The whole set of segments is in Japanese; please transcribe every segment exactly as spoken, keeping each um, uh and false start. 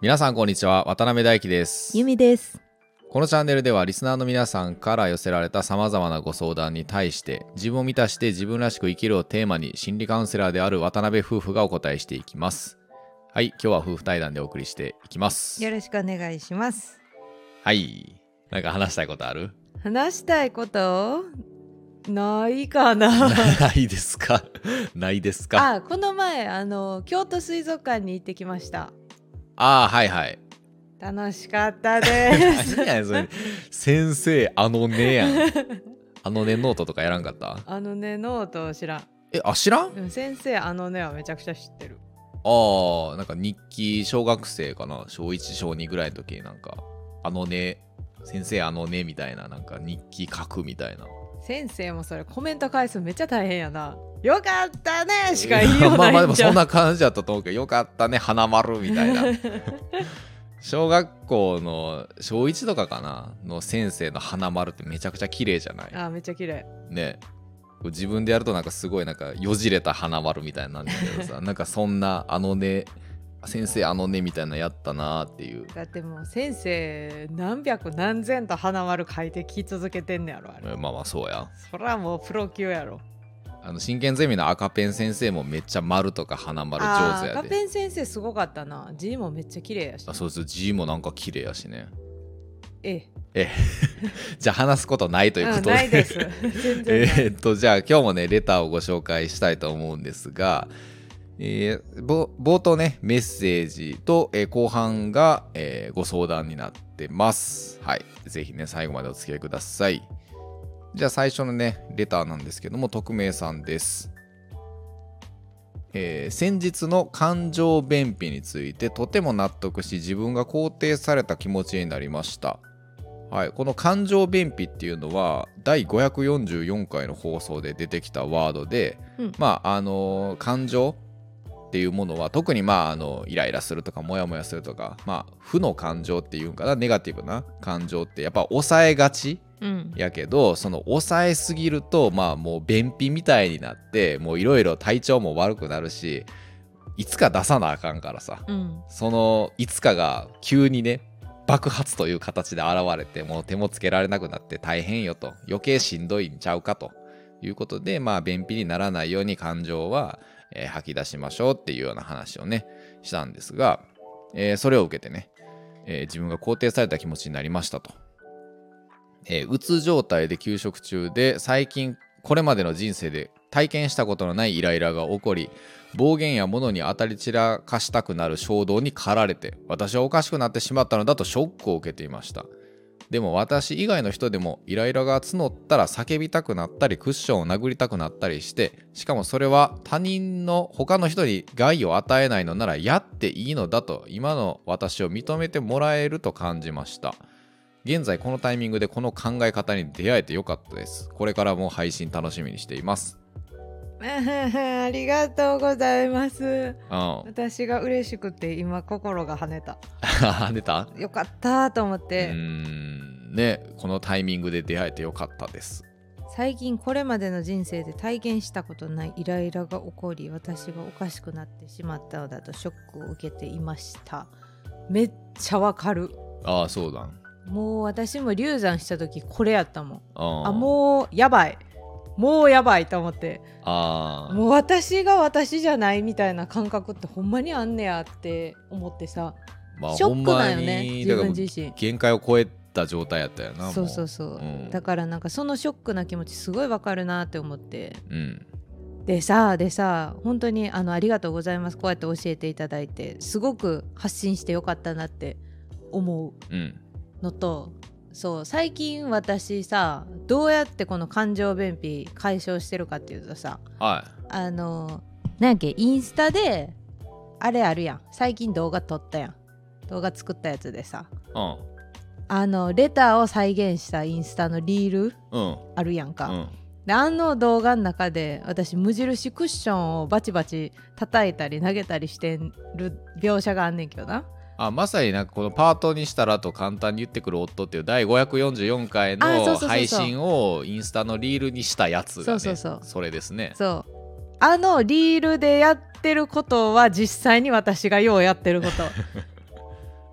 皆さんこんにちは、渡辺大輝です。 ゆみです。 このチャンネルではリスナーの皆さんから寄せられた様々なご相談に対して自分を満たして自分らしく生きるをテーマに心理カウンセラーである渡辺夫婦がお答えしていきます。はい、今日は夫婦対談でお送りしていきます。 よろしくお願いします。 はい、なんか話したいことある？ 話したいことないかなないですかないですか。 あ、この前あの京都水族館に行ってきました。 ああ、はいはい。 楽しかったです何やねんそれ。先生あのねやんあのねノートとかやらんかった？ あのねノート知らん。 え、あ、知らん？ でも先生あのねはめちゃくちゃ知ってる。 ああ、なんか日記小学生かな、小いち小にぐらいの時になんかあのね先生あのねみたいな、なんか日記書くみたいな。 先生もそれコメント返すめっちゃ大変やな。よかったねしか言いようないんじゃん。 まあまあでもそんな感じだったと思うけど、よかったね花丸みたいな小学校の小いちとかかなの先生の花丸ってめちゃくちゃ綺麗じゃない？ あ、めっちゃ綺麗ね。自分でやるとなんかすごいなんかよじれた花丸みたいなんだけどさなんかそんなあのね先生あのねみたいなやったなーっていう。 だってもう先生何百何千と花丸書いてき続けてんねやろあれ。 まあまあそうや。 そらもうプロ級やろ。 あの真剣ゼミの赤ペン先生もめっちゃ丸とか花丸上手やで。 赤ペン先生すごかったな。字もめっちゃ綺麗やし。 あ、そうそう、字もなんか綺麗やしね。 えええじゃあ話すことないということで、 うん、ないです全然ないえーっとじゃあ今日もねレターをご紹介したいと思うんですが、えー、冒頭ねメッセージと、えー、後半が、えー、ご相談になってます。はい、ぜひね最後までお付き合いください。じゃあ最初のねレターなんですけども、匿名さんです。えー、先日の感情便秘についてとても納得し、自分が肯定された気持ちになりました。はい、この感情便秘っていうのはだいごひゃくよんじゅうよんかいの放送で出てきたワードで、うん、まああのー、感情っていうものは特にまああのイライラするとかモヤモヤするとか、まあ負の感情っていうんかな、ネガティブな感情ってやっぱ抑えがちやけど、うん、その抑えすぎるとまあもう便秘みたいになってもういろいろ体調も悪くなるし、いつか出さなあかんからさ、うん、そのいつかが急にね爆発という形で現れてもう手もつけられなくなって大変よと、余計しんどいんちゃうかということで、まあ便秘にならないように感情は、えー、吐き出しましょうっていうような話をねしたんですが、えー、それを受けてね、えー、自分が肯定された気持ちになりましたと。えー、うつ状態で休職中で、最近これまでの人生で体験したことのないイライラが起こり、暴言や物に当たり散らかしたくなる衝動に駆られて、私はおかしくなってしまったのだとショックを受けていました。でも私以外の人でもイライラが募ったら叫びたくなったりクッションを殴りたくなったりして、しかもそれは他人の他の人に害を与えないのならやっていいのだと今の私を認めてもらえると感じました。現在このタイミングでこの考え方に出会えてよかったです。これからも配信楽しみにしています。 ありがとうございます、うん、私が嬉しくて今心が跳ねた跳ねた？ よかったと思って。 うーんね、このタイミングで出会えてよかったです。 最近これまでの人生で体験したことないイライラが起こり、私がおかしくなってしまったのだとショックを受けていました。めっちゃわかる。 ああ、そうだ。 もう私も流産した時これやったもん。 ああ、もうやばいもうやばいと思って、 あもう私が私じゃないみたいな感覚ってほんまにあんねやって思ってさ、まあ、ショックだよね自分自身。 限界を超えた状態やったよな。 そうそうそう、うん、だからなんかそのショックな気持ちすごいわかるなって思って、うん、でさでさ本当にあのありがとうございます。こうやって教えていただいてすごく発信してよかったなって思うのと、うんそう最近私さどうやってこの感情便秘解消してるかっていうとさ、 はい、 あのなんやっけインスタであれあるやん、最近動画撮ったやん、動画作ったやつでさ、うん、あのレターを再現したインスタのリール、うん、あるやんか、うん、であの動画の中で私無印クッションをバチバチ叩いたり投げたりしてる描写があんねんけどな。 あ、まさになんかこのパートにしたらと簡単に言ってくる夫っていうだいごひゃくよんじゅうよんかいの配信をインスタのリールにしたやつがね、そうそうそうそれですね。 そうあのリールでやってることは実際に私がようやってること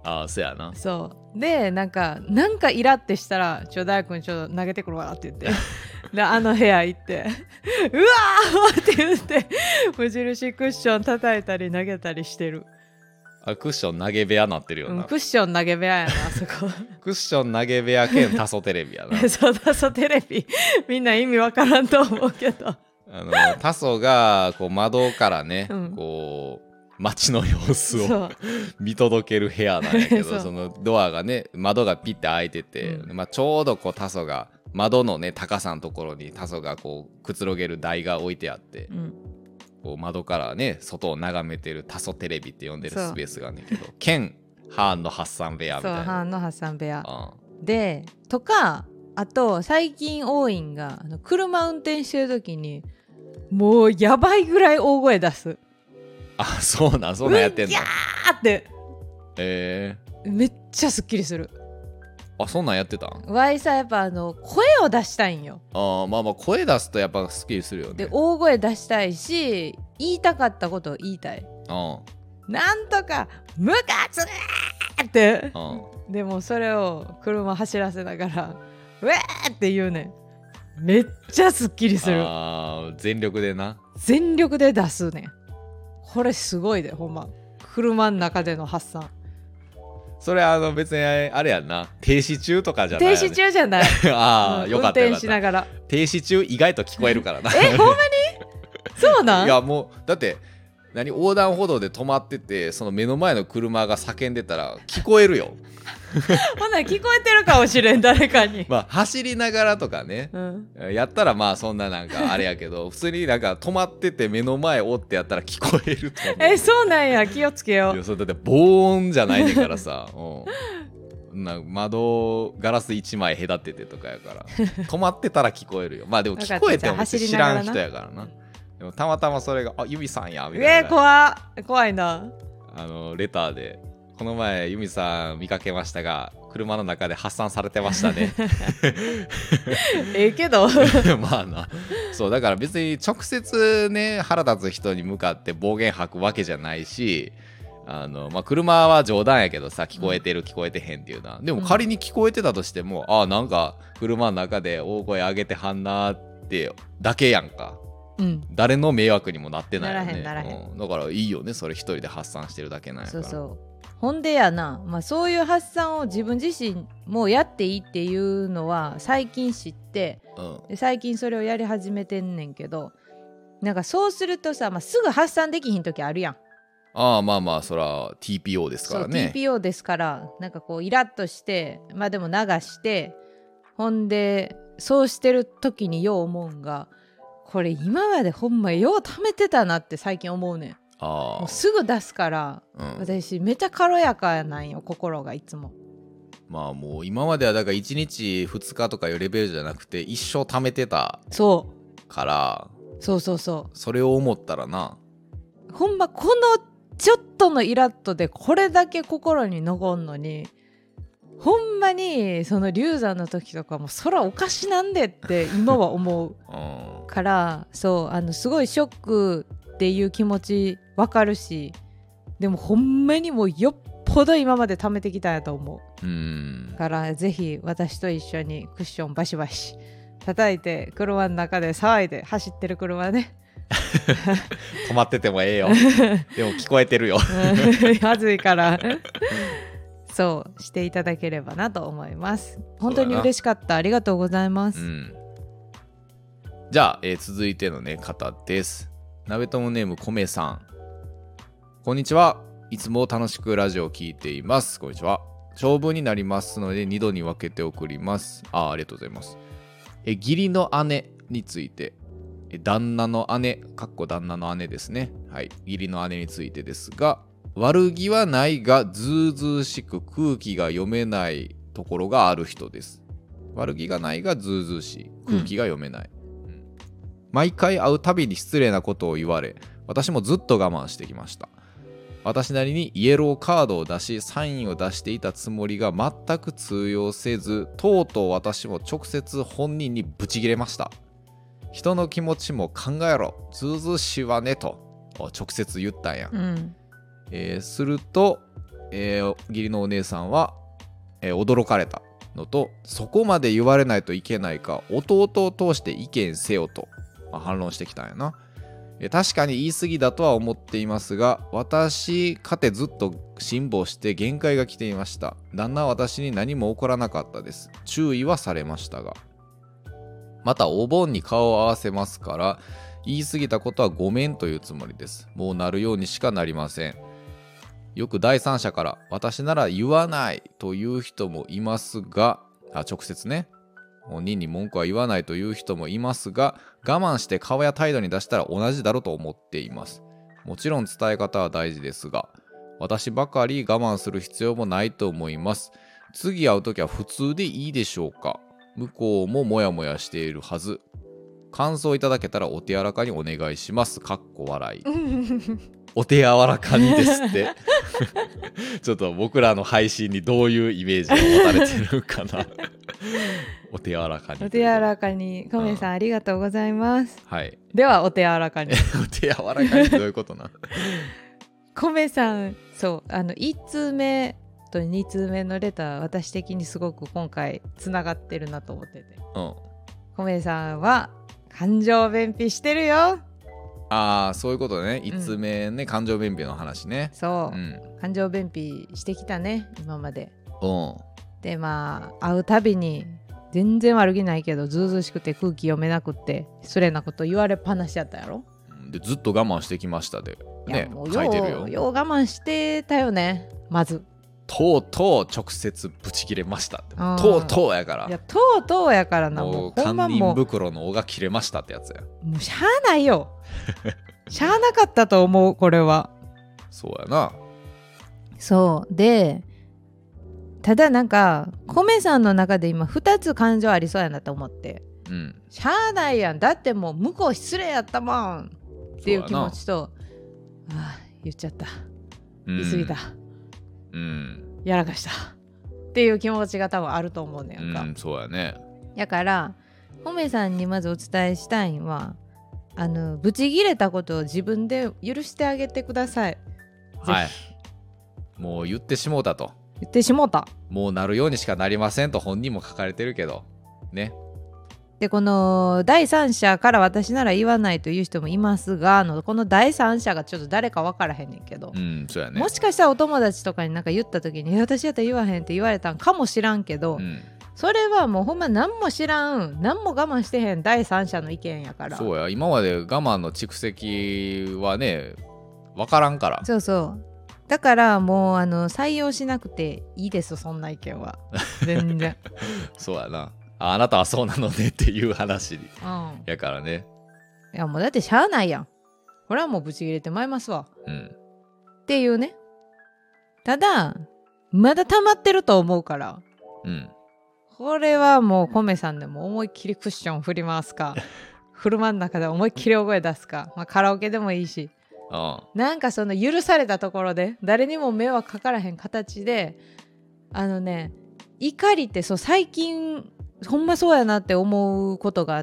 ああそうやな。 そうでなんかなんかイラってしたらちょ大君ちょっと投げてくるわって言ってであの部屋行ってうわーって言って無印クッション叩いたり投げたりしてる。 あクッション投げ部屋なってるよな、 うん、クッション投げ部屋やなあそこクッション投げ部屋兼タソテレビやなそうタソテレビみんな意味わからんと思うけどあのタソがこう窓からね、うん、こう街の様子を見届ける部屋なんやけど そ, そのドアがね窓がピッて開いてて、うんまあ、ちょうどこうタソが窓のね高さのところにタソがこうくつろげる台が置いてあって、うん、こう窓からね外を眺めてるタソテレビって呼んでるスペースがあるんだけど兼ハーンの発散部屋みたいな。 そうハーンの発散部屋、うん、でとかあと最近多いんがあの車運転してる時にもうやばいぐらい大声出す。 あそうなんそんなんやってんの。 うぎゃーってえー、めっちゃすっきりする。 あそんなんやってたん。 ワイさやっぱあの声を出したいんよ。 あまあまあ声出すとやっぱすっきりするよね。 で大声出したいし言いたかったことを言いたい。あなんとかムカつーってでもそれを車走らせながらウェーって言うねん。めっちゃすっきりする。 あ全力でな全力で出すね。これすごいでほんま車の中での発散。 それあの別にあれやんな停止中とかじゃない、ね、 停止中じゃないああ、うん、よかったよかった。 運転しながら停止中意外と聞こえるからなえほんまにそうなん。 いやもうだって何横断歩道で止まっててその目の前の車が叫んでたら聞こえるよほんなら聞こえてるかもしれん誰かにまあ走りながらとかね、うん、やったらまあそんななんかあれやけど普通になんか止まってて目の前をってやったら聞こえると思う。 えそうなんや気をつけよう。 いやそれだって防音じゃないねんからさうん、な窓ガラスいちまい隔ててとかやから止まってたら聞こえるよ。まあでも聞こえても知らん人やからな。でもたまたまそれがあユミさんやみたいな。 えー、怖怖いな。 あのレターでこの前ユミさん見かけましたが車の中で発散されてましたねええけどまあなそうだから別に直接ね腹立つ人に向かって暴言吐くわけじゃないしあの、まあ、車は冗談やけどさ聞こえてる、うん、聞こえてへんっていうな。でも仮に聞こえてたとしても、うん、あなんか車の中で大声上げてはんなってだけやんか。うん、誰の迷惑にもなってないよね。ならへんならへん、うん、だからいいよねそれ一人で発散してるだけなんやから。 そうそうほんでやな、まあ、そういう発散を自分自身もやっていいっていうのは最近知って、うん、で最近それをやり始めてんねんけどなんかそうするとさ、まあ、すぐ発散できひん時あるやん。 ああまあまあそら ティーピーオー ですからね。 そう ティーピーオー ですからなんかこうイラッとしてまあでも流してほんでそうしてる時によう思うんがこれ今までほんまよう貯めてたなって最近思うねん。あもうすぐ出すから、うん、私めちゃ軽やかなんよ心がいつも。 まあもう今まではだからいちにちふつかとかいうレベルじゃなくて一生貯めてたからそうそうそうそれを思ったらなほんまこのちょっとのイラッとでこれだけ心に残んのにほんまにその流産の時とかもそらおかしなんでって今は思うからそうあのすごいショックっていう気持ちわかるしでもほんまにもうよっぽど今まで貯めてきたんやと思う。うんからぜひ私と一緒にクッションバシバシ叩いて車の中で騒いで走ってる車ね止まっててもええよでも聞こえてるよはずいからそうしていただければなと思います。本当に嬉しかった。ありがとうございます、うん、 じゃあ、えー、続いての、ね、方です。鍋友ネームこめさんこんにちは。いつも楽しくラジオを聞いています。こんにちは。長文になりますのでにどに分けて送ります。あ、ありがとうございます。え義理の姉について旦那の姉かっこ旦那の姉ですね。はい義理の姉についてですが悪気はないがずうずうしく空気が読めないところがある人です。悪気がないがずうずうしい空気が読めない、うんうん、毎回会うたびに失礼なことを言われ私もずっと我慢してきました。私なりにイエローカードを出しサインを出していたつもりが全く通用せずとうとう私も直接本人にブチギレました。人の気持ちも考えろずうずうしいわねと直接言ったんや、うんえー、するとえー、義理のお姉さんは、えー、驚かれたのと、そこまで言われないといけないか弟を通して意見せよと、まあ、反論してきたんやな。確かに言い過ぎだとは思っていますが、私かてずっと辛抱して限界が来ていました。旦那は私に何も起こらなかったです。注意はされましたが、またお盆に顔を合わせますから、言い過ぎたことはごめんというつもりです。もうなるようにしかなりません。よく第三者から私なら言わないという人もいますが、あ、直接ね、本人に文句は言わないという人もいますが、我慢して顔や態度に出したら同じだろうと思っています。もちろん伝え方は大事ですが、私ばかり我慢する必要もないと思います。次会うときは普通でいいでしょうか。向こうもモヤモヤしているはず。感想いただけたらお手柔らかにお願いします。かっこ笑い。お手柔らかにですってちょっと僕らの配信にどういうイメージが持たれてるかなお手柔らかに。 お手柔らかに。コメさん、うん、ありがとうございます。 はい。 ではお手柔らかに。 お手柔らかにってどういうことなコメさん、そうあのいち通目とに通目のレター、私的にすごく今回つながってるなと思ってて、うん、コメさんは感情便秘してるよ。 ああ、そういうことね。いち通目ね、うん、感情便秘の話ね。 そう、うん、感情便秘してきたね今まで。 うん。 でまあ会うたびに全然悪気ないけどずうずうしくて空気読めなくって失礼なこと言われっぱなしやったやろ。 でずっと我慢してきましたでね、書いてるよ。 よう我慢してたよね。まずとうとう直接ブチ切れましたって。とうとうやから。 いやとうとうやからな。 もう堪忍袋の緒が切れましたってやつや。 もうしゃあないよしゃあなかったと思うこれは。 そうやな。 そうで、ただなんかコメさんの中で今ふたつ感情ありそうやなと思って、うん、しゃあないやん、だってもう向こう失礼やったもんっていう気持ちと、ああ言っちゃった、言い過ぎた、うん、やらかしたっていう気持ちが多分あると思うねんか、うん、 そうやね。 だからコメさんにまずお伝えしたいのは、あのブチギレたことを自分で許してあげてください。 はい、もう言ってしもうたと。 言ってしもうた。 もうなるようにしかなりませんと本人も書かれてるけどね。 でこの第三者から私なら言わないという人もいますが、のこの第三者がちょっと誰か分からへんねんけど、 うん、そうやね、 もしかしたらお友達とかになんか言った時に私やったら言わへんって言われたんかもしらんけど、うん、それはもうほんま何も知らん、何も我慢してへん第三者の意見やから。 そうや、今まで我慢の蓄積はね分からんから。 そうそう、だからもうあの採用しなくていいですそんな意見は全然そうやな、あ, あなたはそうなのねっていう話、うん、やからね。 いやもうだってしゃあないやん、これはもうブチ切れてまいますわ、うん、っていうね。ただまだ溜まってると思うから、うん、これはもうコメさんでも思いっきりクッション振り回すか車の中で思いっきり大声出すか、まあ、カラオケでもいいし、ああなんかその許されたところで誰にも迷惑かからへん形で、あのね、怒りってそう最近ほんまそうやなって思うことがあって、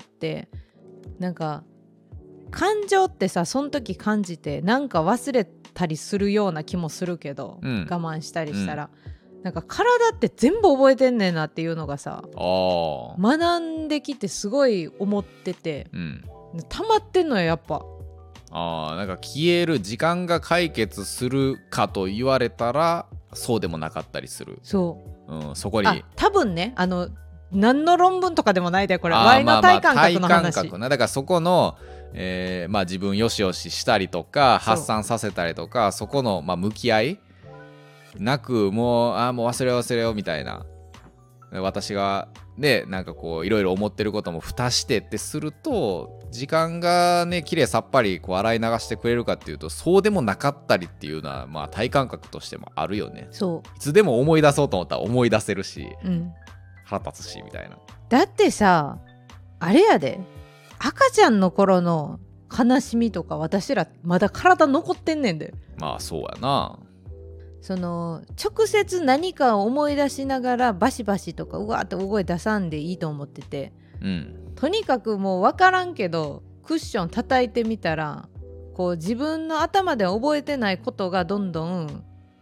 なんか感情ってさその時感じてなんか忘れたりするような気もするけど、うん、我慢したりしたら、うん、なんか体って全部覚えてんねんなっていうのがさ、あ学んできてすごい思ってて、うん、溜まってんのよやっぱ。 あーなんか消える時間が解決するかと言われたらそうでもなかったりする。 そう、 うん、そこにあ多分ね、あの何の論文とかでもないでこれワイの体感覚の話、まあまあ体感覚な。だからそこの、えーまあ、自分よしよししたりとか発散させたりとか そ, そこの、まあ、向き合いなくもうあもう忘れよう忘れようみたいな、私がねなんかこういろいろ思ってることも蓋してってすると時間がね綺麗さっぱりこう洗い流してくれるかっていうとそうでもなかったりっていうのはまあ体感覚としてもあるよね。 そういつでも思い出そうと思ったら思い出せるし、うん、腹立つしみたいな。 だってさあれやで、赤ちゃんの頃の悲しみとか私らまだ体残ってんねんで。 まあそうやな。 その直接何かを思い出しながらバシバシとかうわーって大声出さんでいいと思ってて、うん、とにかくもう分からんけどクッション叩いてみたらこう自分の頭で覚えてないことがどんどん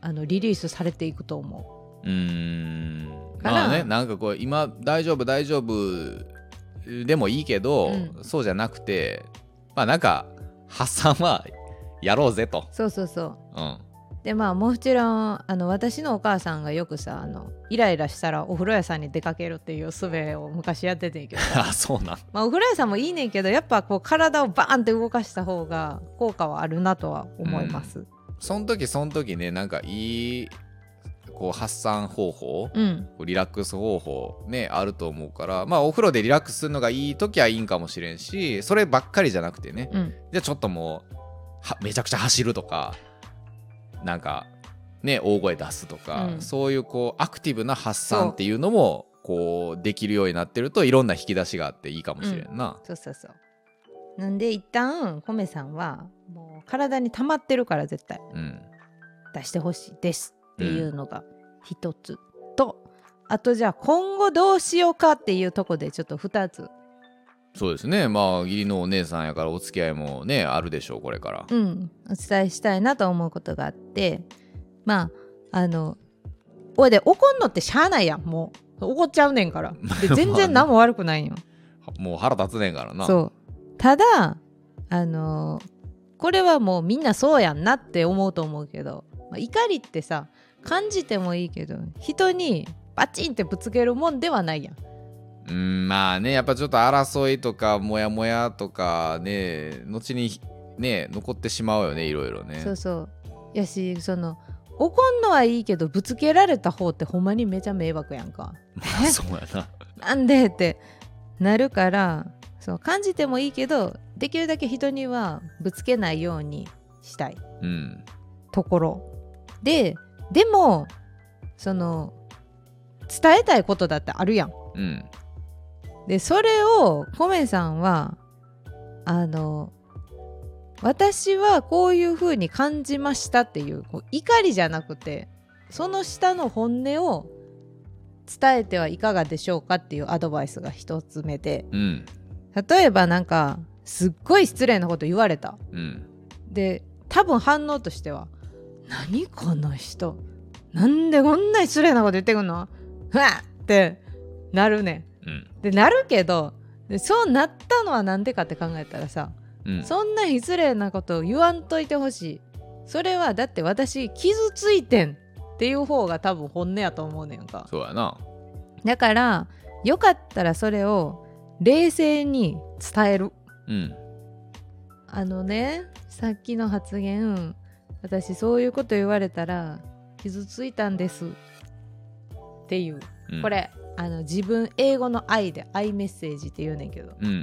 あのリリースされていくと思う。うーんまあね、なんかこう今大丈夫大丈夫でもいいけど、うん、そうじゃなくてまあなんか発散はやろうぜと。 そうそうそう、うん、でまあもちろんあの私のお母さんがよくさあのイライラしたらお風呂屋さんに出かけるっていう術を昔やっててんけどあそうなん、 まあ、お風呂屋さんもいいねんけどやっぱこう体をバーンって動かした方が効果はあるなとは思います、うん、 その時その時ねなんかいいこう発散方法、 うん、 リラックス方法ねあると思うからまあお風呂でリラックスするのがいい時はいいんかもしれんしそればっかりじゃなくてね、 うん、 じゃあちょっともうはめちゃくちゃ走るとかなんかね大声出すとか、うん、そういうこうアクティブな発散っていうのもこうできるようになってるといろんな引き出しがあっていいかもしれんな、 うん、そうそうそうなんで一旦コメさんはもう体に溜まってるから絶対、 うん、 出してほしいですっていうのが一つ、うん、とあとじゃあ今後どうしようかっていうとこでちょっと二つ。 そうですねまあ義理のお姉さんやからお付き合いもねあるでしょうこれから。 うんお伝えしたいなと思うことがあってまああのおいで怒んのってしゃあないやんもう怒っちゃうねんからで全然何も悪くないんよもう腹立つねんからな。 そうただあのこれはもうみんなそうやんなって思うと思うけど、まあ、怒りってさ感じてもいいけど人にバチンってぶつけるもんではないやん。 うんまあねやっぱちょっと争いとかモヤモヤとかね後にね残ってしまうよねいろいろね。 そうそうやしその怒んのはいいけどぶつけられた方ってほんまにめちゃ迷惑やんか。 まあそうやななんでってなるからそう感じてもいいけどできるだけ人にはぶつけないようにしたい、 うん、 ところででもその伝えたいことだってあるやん、 うん、 でそれをコメさんはあの私はこういう風に感じましたっていう、こう怒りじゃなくてその下の本音を伝えてはいかがでしょうかっていうアドバイスが一つ目で、 うん、 例えばなんかすっごい失礼なこと言われた、 うん、 で多分反応としては何この人なんでこんな失礼なこと言ってくんのふわってなるね、 うん、 でなるけどでそうなったのはなんでかって考えたらさ、うん、そんな失礼なことを言わんといてほしい。それはだって私傷ついてんっていう方が多分本音やと思うねんか。 そうやな。 だからよかったらそれを冷静に伝える、 うん、 あのねさっきの発言私そういうこと言われたら傷ついたんですっていう、うん、これあの自分英語の愛で愛メッセージって言うねんけど、 うんうんうん、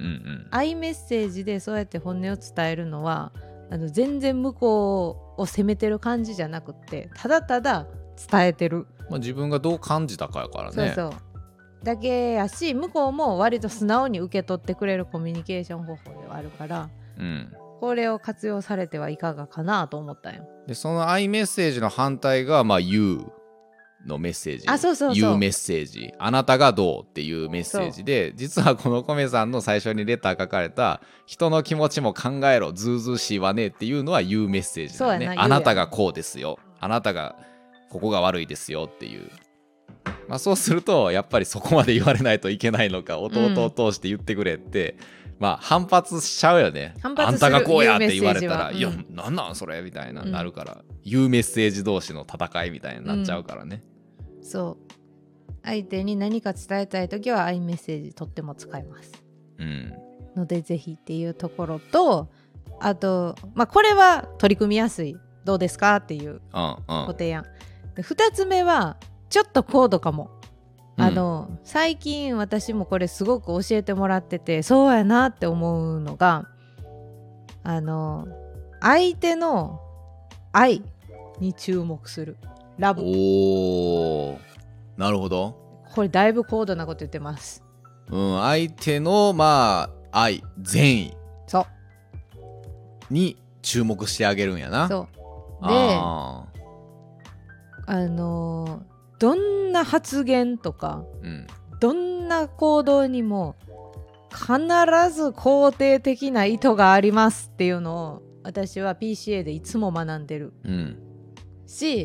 愛メッセージでそうやって本音を伝えるのはあの全然向こうを責めてる感じじゃなくってただただ伝えてる、 まあ、自分がどう感じたかやからね。 そうそうだけやし向こうも割と素直に受け取ってくれるコミュニケーション方法ではあるから、 うん、 これを活用されてはいかがかなと思ったよ。 でその愛メッセージの反対がまあ You のメッセージ。 あ、そうそうそう。 You メッセージ。あなたがどうっていうメッセージで、実はこのコメさんの最初にレター書かれた人の気持ちも考えろずうずうしいわねっていうのは You メッセージだね。あなたがこうですよ。あなたがここが悪いですよっていう。まあそうするとやっぱりそこまで言われないといけないのか、弟を通して言ってくれって、うん、まあ反発しちゃうよね。あんたがこうやって言われたら、うん、いやなんなんそれみたいな、うん、なるから、言うメッセージ同士の戦いみたいになっちゃうからね、 うん、そう相手に何か伝えたいときは愛メッセージとっても使います、 うん、のでぜひっていうところと、あとまあこれは取り組みやすいどうですかっていうご提案、うんうん、でふたつめはちょっと高度かも、うん、あの最近私もこれすごく教えてもらっててそうやなって思うのが、あの相手の愛に注目するラブ。 おー、なるほど。 これだいぶ高度なこと言ってます。 うん、相手のまあ愛善意そうに注目してあげるんやな。 そうでああのどんな発言とか、うん、どんな行動にも必ず肯定的な意図がありますっていうのを私は ピーシーエー でいつも学んでる、 うん、 し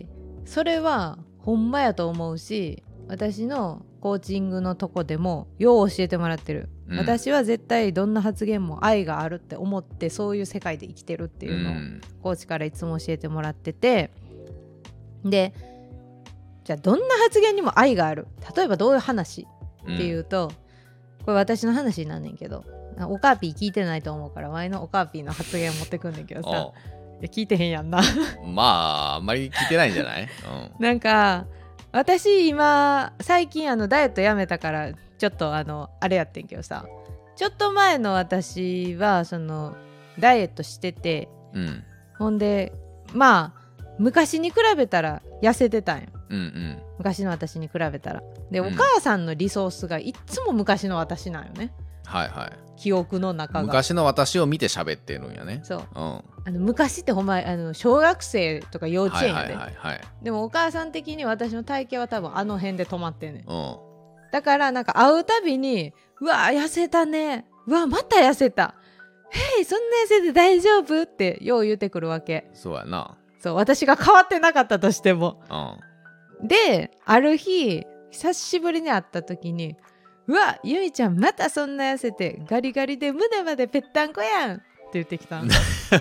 それはほんまやと思うし、私のコーチングのとこでもよう教えてもらってる、うん、私は絶対どんな発言も愛があるって思ってそういう世界で生きてるっていうのをコーチからいつも教えてもらってて、でじゃあどんな発言にも愛がある、例えばどういう話っていうと、うん、これ私の話になんねんけど、おかーぴー聞いてないと思うから前のおかーぴーの発言持ってくんねんけどさ、いや聞いてへんやんなまああんまり聞いてないんじゃない、 うん、なんか私今最近あのダイエットやめたからちょっとあのあれやってんけどさ、ちょっと前の私はそのダイエットしてて、うん、ほんでまあ昔に比べたら痩せてたんよ、うんうん、昔の私に比べたらで、うん、お母さんのリソースがいっつも昔の私なんよね、 はいはい、 記憶の中が昔の私を見て喋ってるんやね。 そう、うん、あの昔ってほんまあの小学生とか幼稚園やで、はいはいはいはい、でもお母さん的に私の体型は多分あの辺で止まってんねん、うん、だからなんか会うたびにうわ痩せたね、うわまた痩せた、へいそんな痩せて大丈夫ってよう言ってくるわけ。 そうやな、 そう私が変わってなかったとしても、うん、である日久しぶりに会った時にうわゆみちゃんまたそんな痩せてガリガリで胸までぺったんこやんって言ってきたの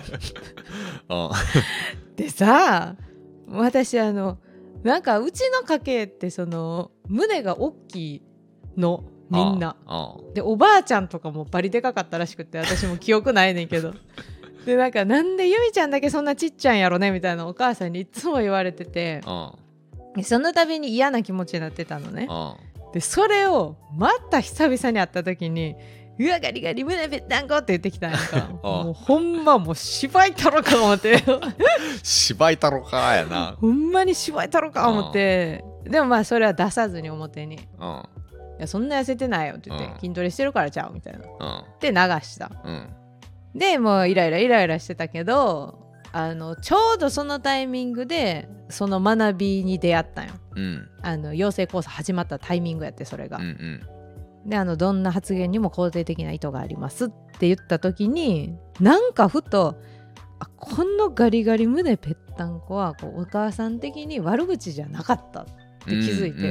でさ、私あのなんかうちの家系ってその胸が大きいのみんなで、おばあちゃんとかもバリでかかったらしくて私も記憶ないねんけどでなんかなんでゆみちゃんだけそんなちっちゃいんやろねみたいなお母さんにいつも言われてて、その度に嫌な気持ちになってたのね。でそれをまた久々に会った時にうわガリガリ胸ぺったんこって言ってきたんやんかもうほんまもう芝居たろか思って芝居たろかやなほんまに芝居たろか思って、でもまあそれは出さずに表に、いやそんな痩せてないよって言って筋トレしてるからちゃうみたいなで流した、うん、でもうイライライライラしてたけど、あのちょうどそのタイミングでその学びに出会ったんよ、うん、あの養成コース始まったタイミングやって、それが、うんうん、であのどんな発言にも肯定的な意図がありますって言った時になんかふとあこのガリガリ胸ぺったんこはこうお母さん的に悪口じゃなかったって気づいて、うんうんうん、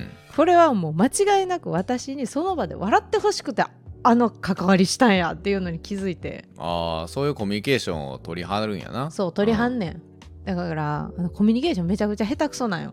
これはもう間違いなく私にその場で笑ってほしくてあの関わりしたんやっていうのに気づいて、 ああそういうコミュニケーションを取りはるんやな。 そう取りはんねん、だからあのコミュニケーションめちゃくちゃ下手くそなんよ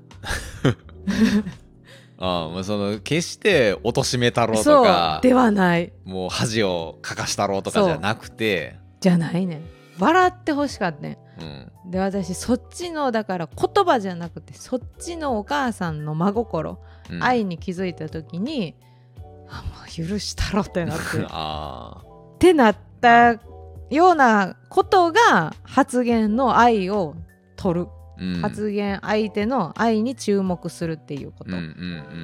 ああその決して貶めたろうとかそうではない、 もう恥をかかしたろうとかじゃなくてじゃないねん、笑ってほしかったね、うん、で私そっちのだから言葉じゃなくてそっちのお母さんの真心、うん、愛に気づいた時にあもう許したろってなってあってなったようなことが発言の愛を取る、うん、発言相手の愛に注目するっていうこと、うんうんうん、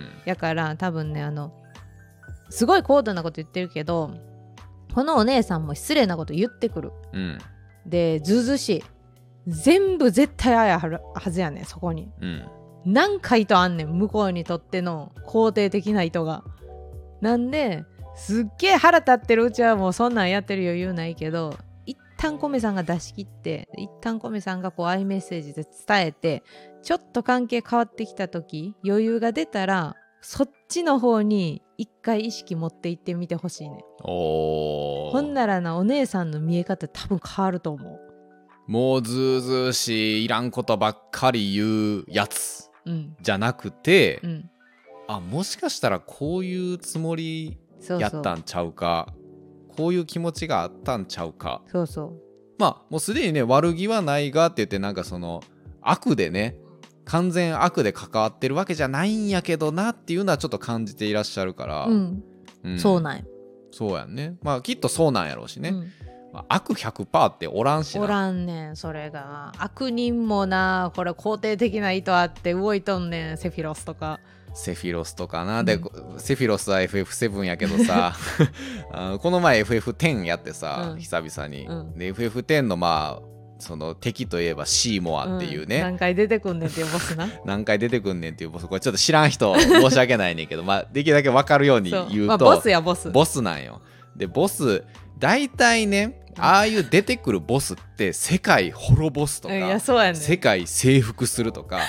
やから多分ねあのすごい高度なこと言ってるけどこのお姉さんも失礼なこと言ってくる、うん、でずうずうしい全部絶対愛あるはずやねんそこに、うん、何回とあんねん向こうにとっての肯定的な意図がなんですっげえ腹立ってるうちはもうそんなんやってる余裕ないけど一旦コメさんが出し切って一旦コメさんがこうアイメッセージで伝えてちょっと関係変わってきた時余裕が出たらそっちの方に一回意識持っていってみてほしいね。おほんならなお姉さんの見え方多分変わると思う。 もうずうずうしいいらんことばっかり言うやつ、うん、じゃなくて、うんあもしかしたらこういうつもりやったんちゃうかそうそうこういう気持ちがあったんちゃうかそうそうまあもうすでにね悪気はないがって言ってなんかその悪でね完全悪で関わってるわけじゃないんやけどなっていうのはちょっと感じていらっしゃるから、 うんうん、そうなんやそうやんねまあきっとそうなんやろうしね、うんまあ、悪 ひゃくパーセント っておらんしなおらんねんそれが悪人もなこれ肯定的な意図あって動いとんねんセフィロスとかセフィロスとかな、うん、でセフィロスは エフエフセブン やけどさあのこの前 エフエフテン やってさ、うん、久々に、うん、で エフエフテン のまあその敵といえばシーモアっていうね、うん、 何回出てくんねんっていうボスな何回出てくんねんっていうボスこれちょっと知らん人申し訳ないねんけどまあできるだけ分かるように言うとまあ、ボスやボスボスなんよでボス大体ねああいう出てくるボスって世界滅ぼすとか、 いやそうやね、 世界征服するとか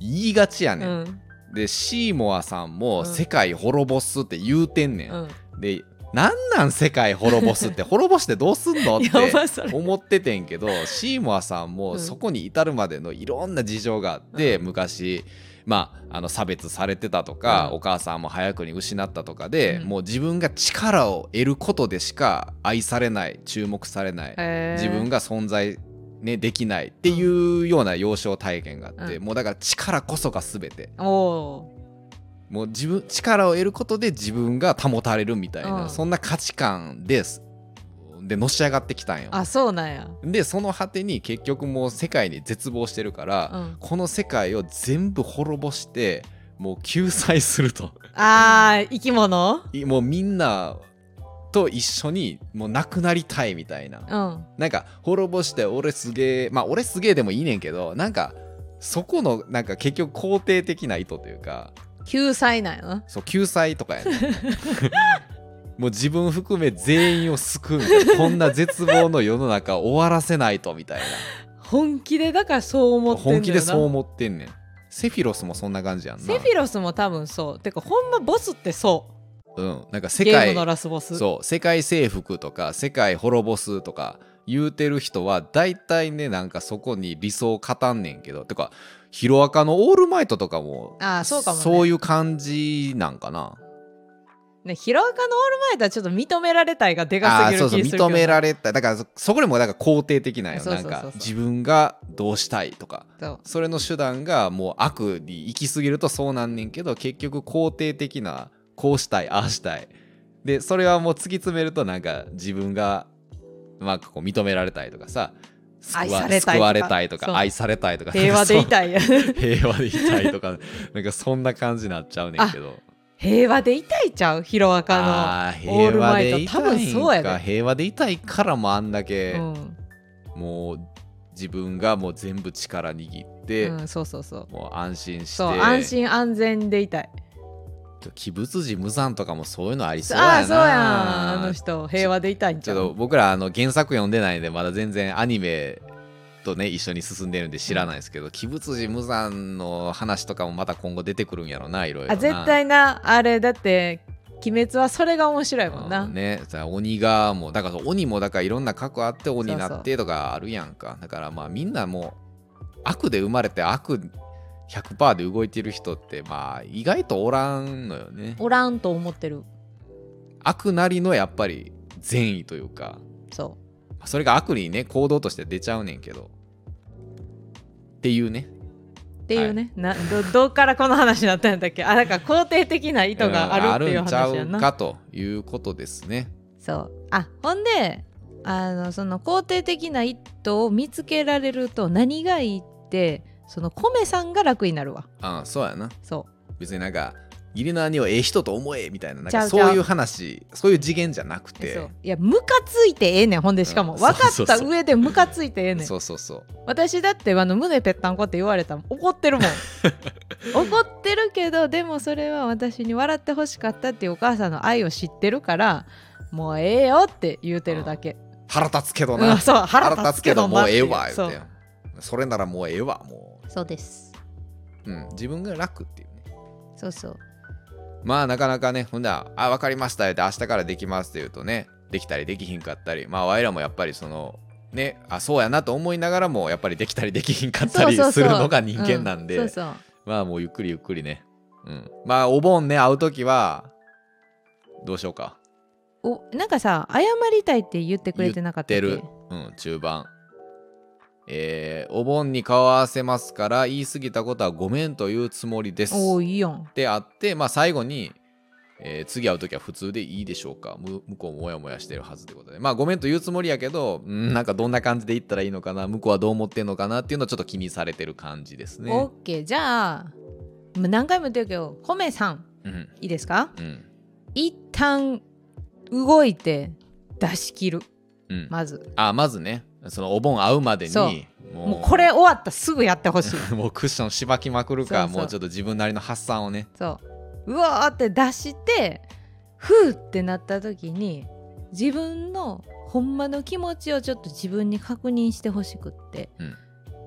言いがちやねん、 うん、 でシーモアさんも世界滅ぼすって言うてんねん、うん、でなんなん世界滅ぼすって滅ぼしてどうすんのって思っててんけどシーモアさんもそこに至るまでのいろんな事情があって、うん、昔まあ、あの差別されてたとか、うん、お母さんも早くに失ったとかで、うん、もう自分が力を得ることでしか愛されない注目されない、自分が存在、ね、できないっていうような幼少体験があって、うん、もうだから力こそが全て、おもう自分力を得ることで自分が保たれるみたいな、うん、そんな価値観ですでのし上がってきたんよ。 あ、そうなんや。 でその果てに結局もう世界に絶望してるから、うん、この世界を全部滅ぼしてもう救済するとあー生き物もうみんなと一緒にもうなくなりたいみたいな、うん、なんか滅ぼして俺すげえまあ俺すげえでもいいねんけど、なんかそこのなんか結局肯定的な意図というか救済なんやな。 そう救済とかやねもう自分含め全員を救うみたいなこんな絶望の世の中を終わらせないとみたいな本気でだからそう思ってんだよな。 本気でそう思ってんねん。セフィロスもそんな感じやんな。 セフィロスも多分そうてかほんまボスってそううんなんか世界ゲームのラスボスそう世界征服とか世界滅ぼすとか言うてる人は大体ねなんかそこに理想を語んねんけど、てかヒロアカのオールマイトとかもあそうかも、ね、 そういう感じなんかな。 ね、ヒロアカのオールマイトはちょっと認められたいがでかすぎる気がするけど、ね、 そうそう認められたいだから そ, そこでもだから肯定的なよ。なんか自分がどうしたいとか そ, それの手段がもう悪に行き過ぎるとそうなんねんけど、結局肯定的なこうしたいああしたいでそれはもう突き詰めるとなんか自分がまあこう認められたいとかさ愛されたいとか救われたいとか愛されたいとか平和でいたい平和でいたいとかなんかそんな感じになっちゃうねんけど平和でいたいちゃうヒロアカのオールマイト多分そうやで。 平和でいたいからもあんだけ、うん、もう自分がもう全部力握って、 うん、そうそうそうもう安心してそう安心安全でいたい。 鬼仏寺無惨とかもそういうのありそうやな。 あそうやんあの人平和でいたいんちゃう。 ちょっと僕らあの原作読んでないんでまだ全然アニメとね一緒に進んでるんで知らないですけど、うん、鬼仏寺無惨の話とかもまた今後出てくるんやろな、いろいろな。 あ絶対なあれだって鬼滅はそれが面白いもんな、 うん、ね鬼がもうだから鬼もだからいろんな過去あって鬼になってとかあるやんか。そうそうだからまあみんなもう悪で生まれて悪 ひゃくパーセント で動いてる人ってまあ意外とおらんのよね。 おらんと思ってる。 悪なりのやっぱり善意というか、 そうそれが悪にね行動として出ちゃうねんけどっていうねっていうね、はい、な ど, どっからこの話になったんだっけ。あだから肯定的な意図があるっていう話やな。 あるんちゃうかということですね。 そうあほんであのその肯定的な意図を見つけられると何がいいってその米さんが楽になるわ。 ああそうやな。 そう別になんか義理の兄をええ人と思えみたい な, なんかそういう話そういう次元じゃなくて、 そういやムカついてええねん。ほんでしかも、うん、分かった上でムカついてええねん。 そうそうそう私だってあの胸ぺったんこって言われたら怒ってるもん怒ってるけどでもそれは私に笑ってほしかったっていうお母さんの愛を知ってるからもうええよって言うてるだけ。 腹立つけどな、 うん、そう腹立つけどもうええわ言うて そ, それならもうええわもうそうです、 うん、自分が楽っていうね。 そうそうまあなかなかねほんだあ分かりましたって明日からできますって言うとねできたりできひんかったりまあ我らもやっぱりそのねあそうやなと思いながらもやっぱりできたりできひんかったりするのが人間なんで、まあもうゆっくりゆっくりね、うん、まあお盆ね会うときはどうしようか。 おなんかさ謝りたいって言ってくれてなかったっけ。 言ってる、うん、中盤えー、お盆に顔合わせますから言い過ぎたことはごめんというつもりですおいいやんであって、まあ、最後に、えー、次会うときは普通でいいでしょうか。向こうもモヤモヤしてるはずということで、まあごめんと言うつもりやけど、んなんかどんな感じで言ったらいいのかな向こうはどう思ってんのかなっていうのをちょっと気にされてる感じですね。 オッケーじゃあ何回も言ってるけど米さん、うん、いいですか、うん、一旦動いて出し切る、うん、まずあまずねそのお盆会うまでにもう、もうこれ終わったらすぐやってほしいもうクッションしばきまくるか。そうそうもうちょっと自分なりの発散をねそううわーって出してふーってなった時に自分のほんまの気持ちをちょっと自分に確認してほしくって、うん、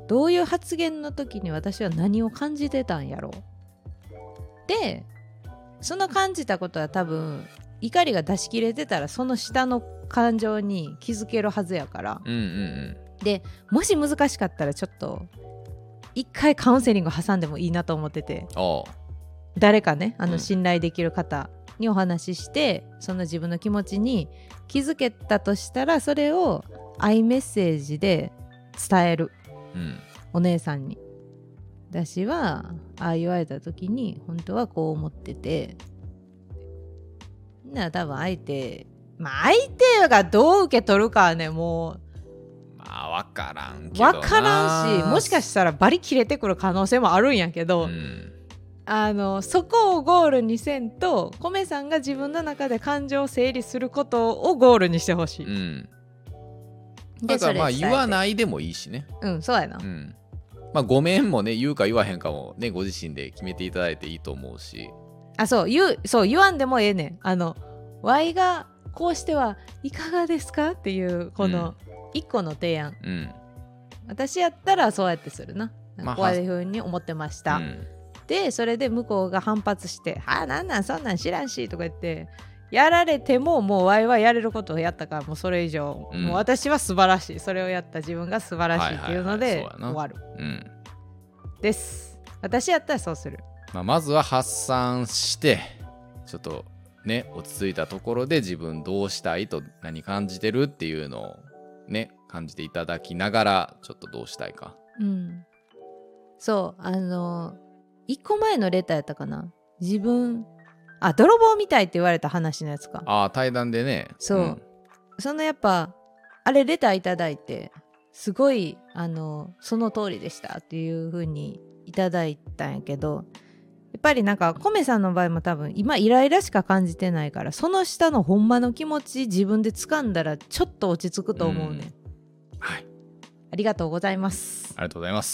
どういう発言の時に私は何を感じてたんやろう。でその感じたことは多分怒りが出し切れてたらその下の感情に気づけるはずやから、 うんうんうん、 でもし難しかったらちょっと一回カウンセリング挟んでもいいなと思ってて、誰かねあの信頼できる方にお話しして、うん、その自分の気持ちに気づけたとしたらそれをアイメッセージで伝える、うん、お姉さんに私はああ言われた時に本当はこう思ってて、な多分相手まあ相手がどう受け取るかはねもうまあ分からんけどな分からんし、もしかしたらバリ切れてくる可能性もあるんやけど、うん、あのそこをゴールにせんとコメさんが自分の中で感情を整理することをゴールにしてほしい、うん、 だからまあ言わないでもいいしね。 うんそうやな、 うんまあ、ごめんもね言うか言わへんかもねご自身で決めていただいていいと思うし、 あそう言うそう言わんでもええねん。あの Y がこうしてはいかがですかっていうこの一個の提案、うん、私やったらそうやってするな、まあ、こういう風に思ってました、うん、でそれで向こうが反発してはあなんなんそんなん知らんしとか言ってやられてももう Y はやれることをやったからもうそれ以上、うん、もう私は素晴らしいそれをやった自分が素晴らしいっていうので終わる、うん、です私やったらそうする、 まあ、まずは発散してちょっとね落ち着いたところで自分どうしたいと何感じてるっていうのをね感じていただきながらちょっとどうしたいか、 うん、そうあのいっこまえのレターやったかな、自分あ泥棒みたいって言われた話のやつか、 ああ対談でねそう、うん、そのやっぱあれレターいただいてすごいあのその通りでしたっていう風にいただいたんやけど、やっぱりなんかコメさんの場合も多分今イライラしか感じてないからその下のほんまの気持ち自分で掴んだらちょっと落ち着くと思うね、 うん、はいありがとうございます。 ありがとうございます。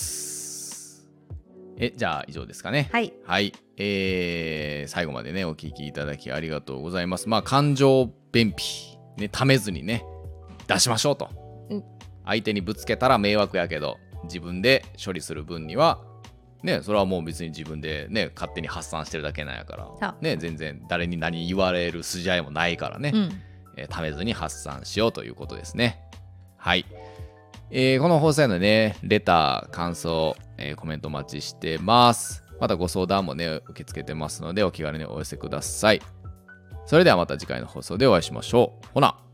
えじゃあ以上ですかね。 はい、 はい、えー、最後までねお聞きいただきありがとうございます。まあ感情便秘ねためずにね出しましょうと、うん、相手にぶつけたら迷惑やけど自分で処理する分にはね、それはもう別に自分でね勝手に発散してるだけなんやからね、全然誰に何言われる筋合いもないからね、うんえー、ためずに発散しようということですね。はい、えー、この放送へのねレター感想、えー、コメントお待ちしてます。またご相談もね受け付けてますのでお気軽にお寄せください。それではまた次回の放送でお会いしましょう。ほな。